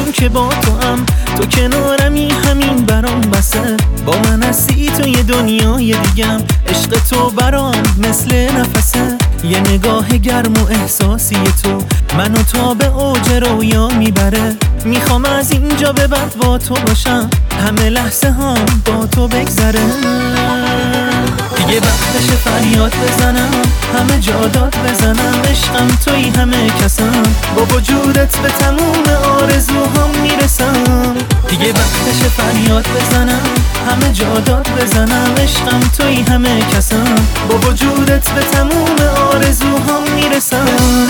بدونم که با تو هم، تو کنارمی همین برام بسه. با من هستی تو یه دنیای دیگم، عشق تو برام مثل نفسه. یه نگاه گرم و احساسی تو منو تا به اوج رویا میبره. میخوام از اینجا به بعد با تو باشم، همه لحظه هم با تو بگذره. دیگه وقتش فریاد بزنم، همه جا داد بزنم. عشقم توی همه کسم، با وجودت به تموم آرزوهام میرسم. دیگه وقتش فریاد بزنم، همه جا داد بزنم. عشقم توی همه کسم، با وجودت به تموم آرزوهام میرسم.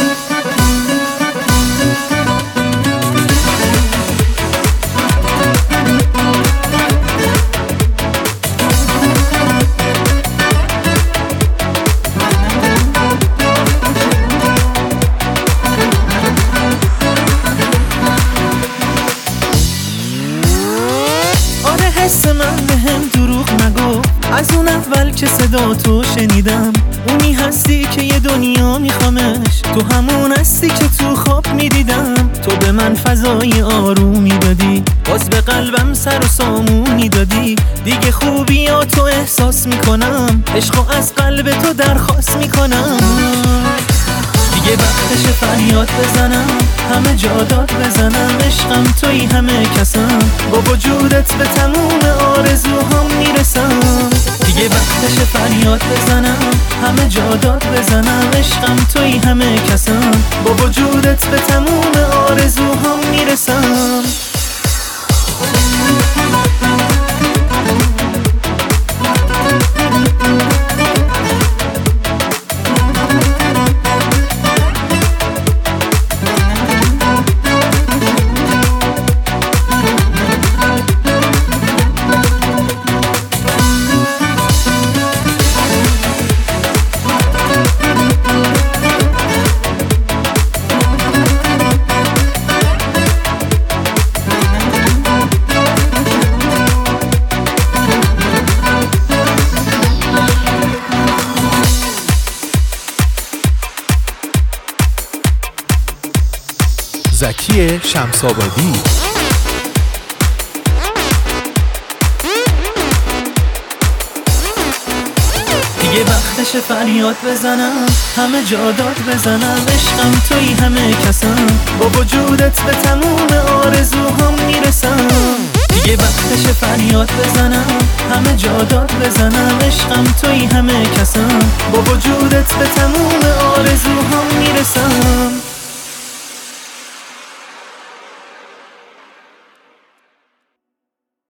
حس من بهم دروغ نگو، از اون اول که صدا تو شنیدم. اونی هستی که یه دنیا میخوامش، تو همون هستی که تو خواب میدیدم. تو به من فضای آرومی دادی، باز به قلبم سر و سامونی دادی. دیگه خوبیاتو احساس میکنم، عشقو از قلب تو درخواست میکنم. دیگه وقتش فریاد بزنم، همه جا داد بزنم. عشقم توی همه کسم، با وجودت به تموم آرزوهام میرسم. دیگه وقتش فریاد بزنم، همه جا داد بزنم. عشقم توی همه کسم، با وجودت به تموم آرزوهام میرسم. زکی شمس‌آبادی. دیگه وقتش فریاد بزنم، همه جا داد بزنم. عشقم توی همه کسم، با وجودت به تموم آرزوهام میرسم. دیگه وقتش فریاد بزنم، همه جا داد بزنم. عشقم توی همه کسم، با وجودت به تموم آرزوهام میرسم.